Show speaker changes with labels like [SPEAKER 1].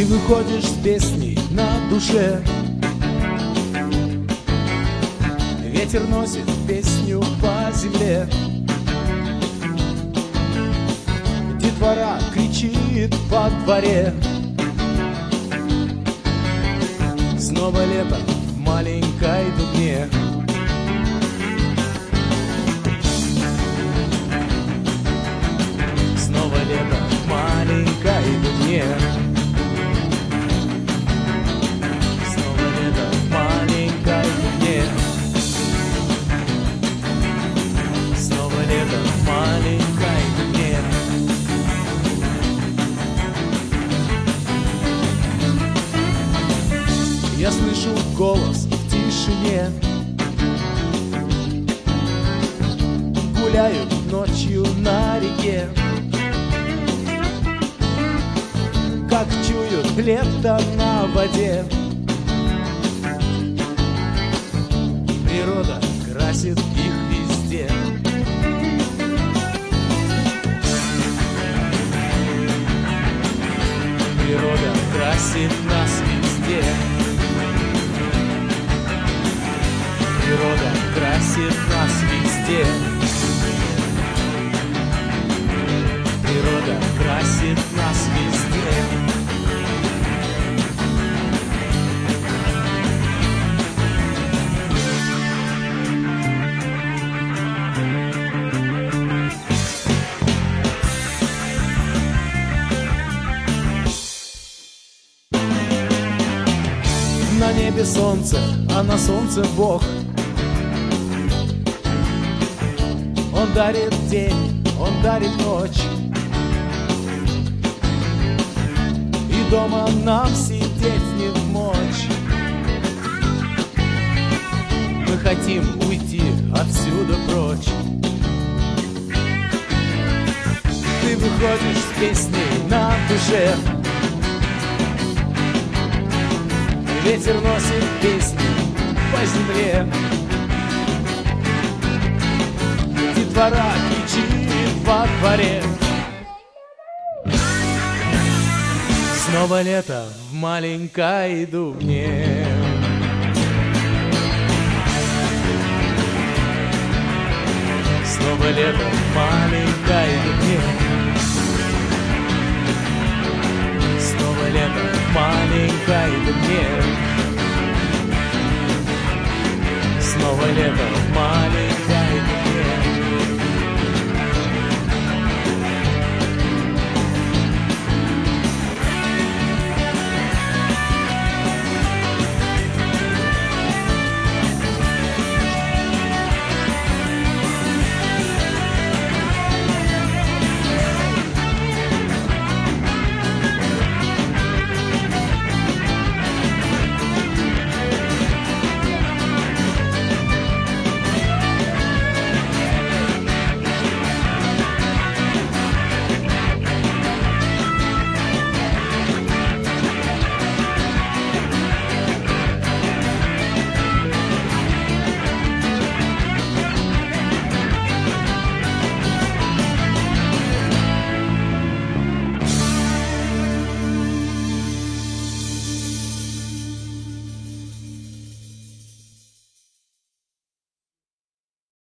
[SPEAKER 1] Ты выходишь с песней на душе, ветер носит песню по земле. Детвора кричит по дворе. Снова лето в маленькой дубне. Снова лето в маленькой дубне. Снова лето в маленькой дубне. Снова лето в маленькой дубне. Я слышу голос в тишине. Гуляют ночью на реке, как чуют лето на воде. Природа красит их везде. Природа красит нас везде. Природа красит нас везде. Природа красит нас везде. На небе солнце, а на солнце Бог. Он дарит день, он дарит ночь. И дома нам сидеть не в мочь. Мы хотим уйти отсюда прочь. Ты выходишь с песней на душе, ветер носит песни по земле. Детвора кричит во дворе. Снова лето в маленькой дубне. Снова лето в маленькой дубне. Снова лето в маленькой дубне. Снова лето в маленькой